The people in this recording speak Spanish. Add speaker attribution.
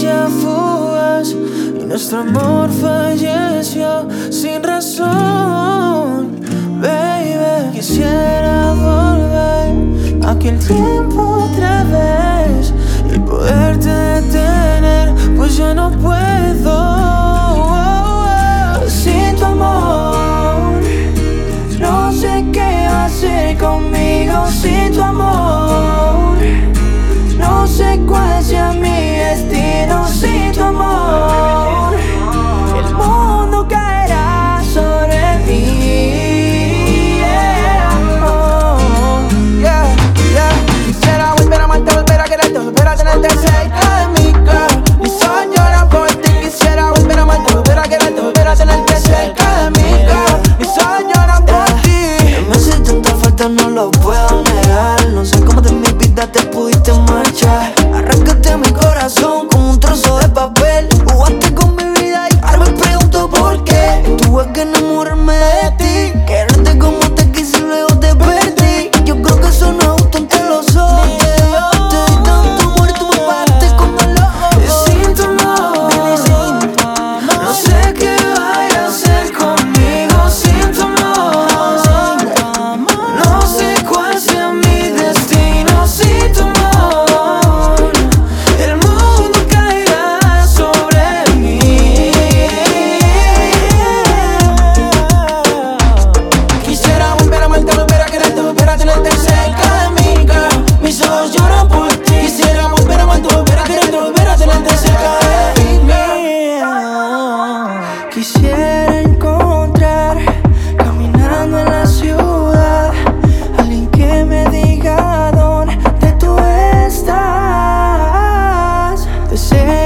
Speaker 1: estrella fugaz y nuestro amor falleció sin razón. Baby, quisiera volver a aquel tiempo otra vez y poderte detener, pues ya no puedo. Sin tu amor, no sé qué hacer conmigo. Sin tu amor, no sé cuál sea mi destino. Sin tu amor, el mundo caerá sobre mí.
Speaker 2: Quisiera volver a amarte, volver a quererte, volver a tenerte cerca de mí, girl. Mi sol llora por ti. Quisiera volver a amarte, volver a quererte, volver a tenerte cerca de mí, girl. Mi sol llora por ti.
Speaker 1: Me hace tanta falta, no lo puedo negar. No sé cómo de mi vida te pudiste marchar. Arrancaste mi corazón como un trozo de papel. Jugaste con mi vida y ahora me pregunto por qué. Tuve que enamorarme de ti, quererte como te quise y luego te perdí. Yo creo que eso no es justo entre los dos. Te di tanto amor y tú me pagaste con dolor. Sin tu amor, no sé qué vaya a hacer conmigo. Sin tu amor, no sé cuál sea mi destino. Sin tu amor, el mundo caerá sobre mí.
Speaker 2: Quisiera volver a amarte, volver a quererte, volver a tenerte cerca de mí, girl. Mis ojos lloran por ti. Quisiera volver a amarte, volver a quererte, volver a tenerte cerca de mí, girl.
Speaker 1: Quisiera encontrar, caminando en la ciudad, alguien que me diga dónde tú estás. Deseo